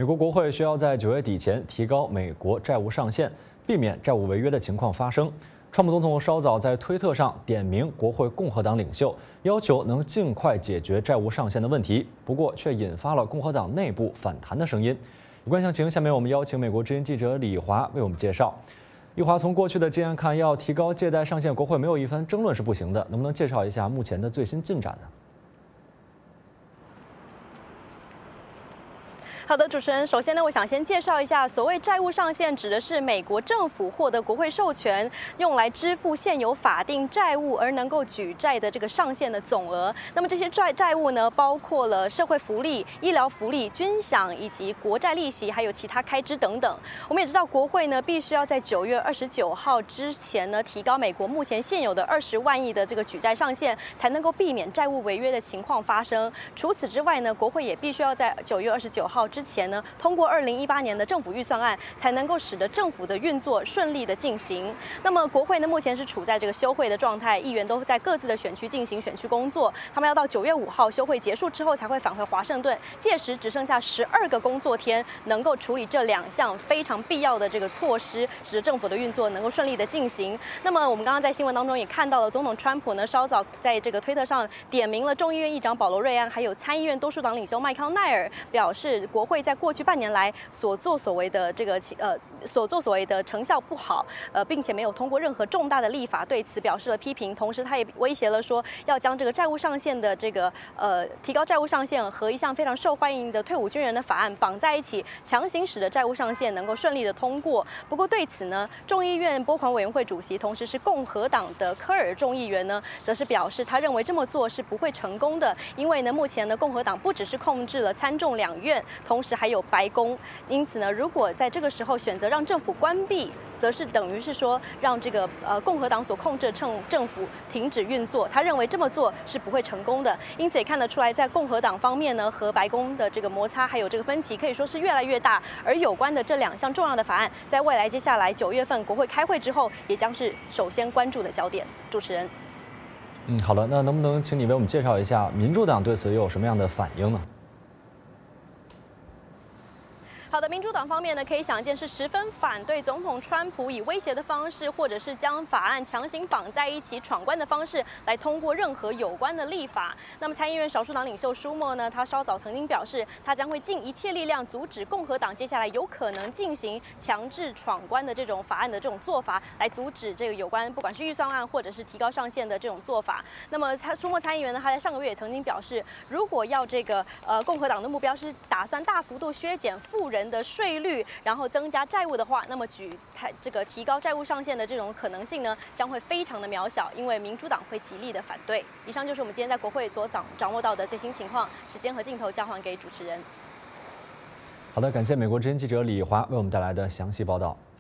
美国国会需要在9月底前提高美国债务上限，避免债务违约的情况发生。川普总统稍早在推特上点名国会共和党领袖，要求能尽快解决债务上限的问题，不过却引发了共和党内部反弹的声音。有关详情，下面我们邀请美国之音记者李华为我们介绍。李华，从过去的经验看，要提高借贷上限，国会没有一番争论是不行的，能不能介绍一下目前的最新进展呢？ 好的，主持人，首先呢，我想先介绍一下，所谓债务上限指的是美国政府获得国会授权，用来支付现有法定债务而能够举债的这个上限的总额。那么这些债务呢，包括了社会福利、医疗福利、军饷以及国债利息，还有其他开支等等。我们也知道，国会呢必须要在9月29号之前呢，提高美国目前现有的20万亿的这个举债上限，才能够避免债务违约的情况发生。除此之外呢，国会也必须要在9月29号之前呢，通过2018年的政府预算案，才能够使得政府的运作顺利的进行。那么国会呢，目前是处在这个休会的状态，议员都在各自的选区进行选区工作。他们要到9月5号休会结束之后，才会返回华盛顿。届时只剩下12个工作天，能够处理这2项非常必要的这个措施，使得政府的运作能够顺利的进行。那么我们刚刚在新闻当中也看到了，总统川普呢稍早在这个推特上点名了众议院议长保罗·瑞安，还有参议院多数党领袖麦康奈尔，表示国会在过去半年来所作所为的成效不好，并且没有通过任何重大的立法，对此表示了批评。同时，他也威胁了说，要将这个债务上限的提高债务上限和一项非常受欢迎的退伍军人的法案绑在一起，强行使得债务上限能够顺利的通过。不过对此呢，众议院拨款委员会主席，同时是共和党的科尔众议员呢，则是表示他认为这么做是不会成功的，因为呢，目前呢，共和党不只是控制了参众两院，同时还有白宫，因此呢，如果在这个时候选择让政府关闭，则是等于是说让这个共和党所控制的政府停止运作。他认为这么做是不会成功的，因此也看得出来，在共和党方面呢，和白宫的这个摩擦还有这个分歧可以说是越来越大。而有关的这2项重要的法案，在未来接下来9月份国会开会之后，也将是首先关注的焦点。主持人， 好的，那能不能请你为我们介绍一下民主党对此又有什么样的反应呢？ 好的，民主党方面呢，可以想见是十分反对总统川普以威胁的方式，或者是将法案强行绑在一起闯关的方式来通过任何有关的立法。那么参议院少数党领袖舒默呢，他稍早曾经表示，他将会尽一切力量阻止共和党接下来有可能进行强制闯关的这种法案的这种做法，来阻止这个有关不管是预算案或者是提高上限的这种做法。那么舒默参议员呢，他在上个月也曾经表示，如果要这个共和党的目标是打算大幅度削减富人的税率，然后增加债务的话，那么提高债务上限的这种可能性呢，将会非常的渺小，因为民主党会极力的反对。以上就是我们今天在国会所掌握到的最新情况。时间和镜头交还给主持人。 好的，感谢美国之音记者李华为我们带来的详细报道。